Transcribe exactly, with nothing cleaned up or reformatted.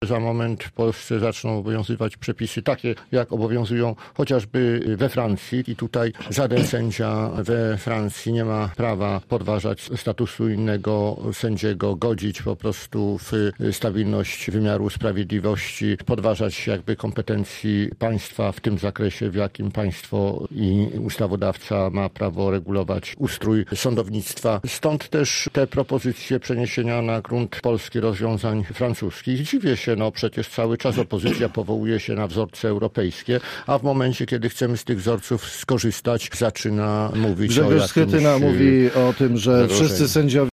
za moment w Polsce zaczną obowiązywać przepisy takie, jak obowiązują chociażby we Francji i tutaj żaden sędzia we Francji nie ma prawa podważać statusu innego sędziego, godzić po prostu w stabilność wymiaru sprawiedliwości, podważać jakby kompetencji państwa w tym zakresie, w jakim państwo i ustawodawca ma prawo regulować ustrój sądownictwa. Stąd też te propozycje przeniesienia na grunt polski rozwiązań francuskich. Dziwię się, no przecież cały czas opozycja powołuje się na wzorce europejskie, a w momencie, kiedy chcemy z tych wzorców skorzystać, zaczyna mówić Grzegorz o jakimś Schetyna mówi o tym, że zagrożeniu. wszyscy sędziowie